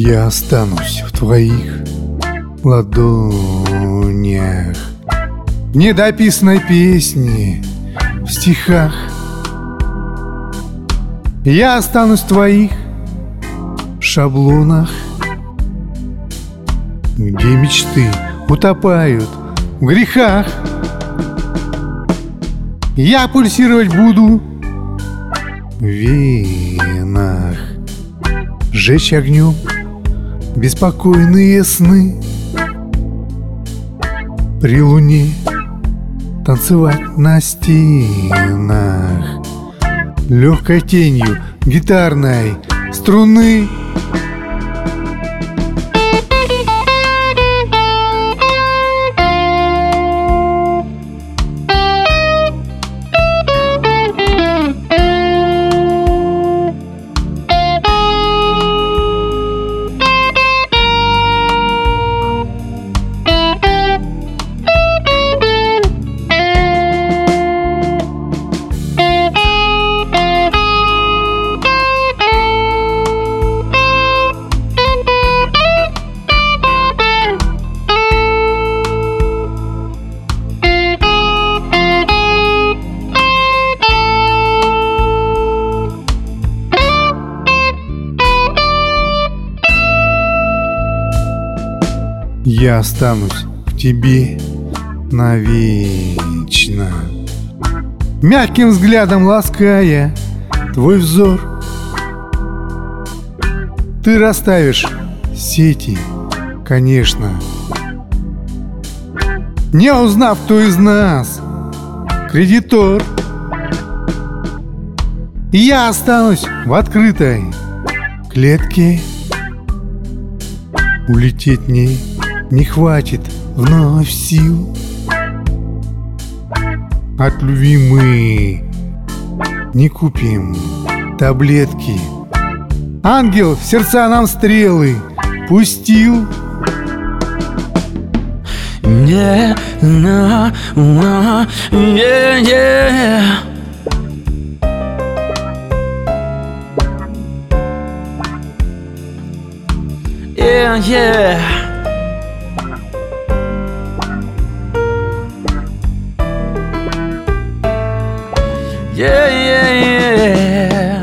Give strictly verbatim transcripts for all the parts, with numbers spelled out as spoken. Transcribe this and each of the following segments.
Я останусь в твоих ладонях, в недописанной песне, в стихах. Я останусь в твоих шаблонах, где мечты утопают в грехах. Я пульсировать буду в венах, жечь огнем беспокойные сны, при луне танцевать на стенах, легкой тенью гитарной струны. Я останусь в тебе навечно, мягким взглядом лаская твой взор. Ты расставишь сети, конечно, не узнав, кто из нас кредитор. Я останусь в открытой клетке, улететь мне не хватит вновь сил. От любви мы не купим таблетки. Ангел в сердца нам стрелы пустил. Не, на, на, е, е. Yeah, yeah. Yeah, yeah, yeah.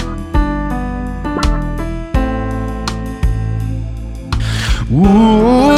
Ooh.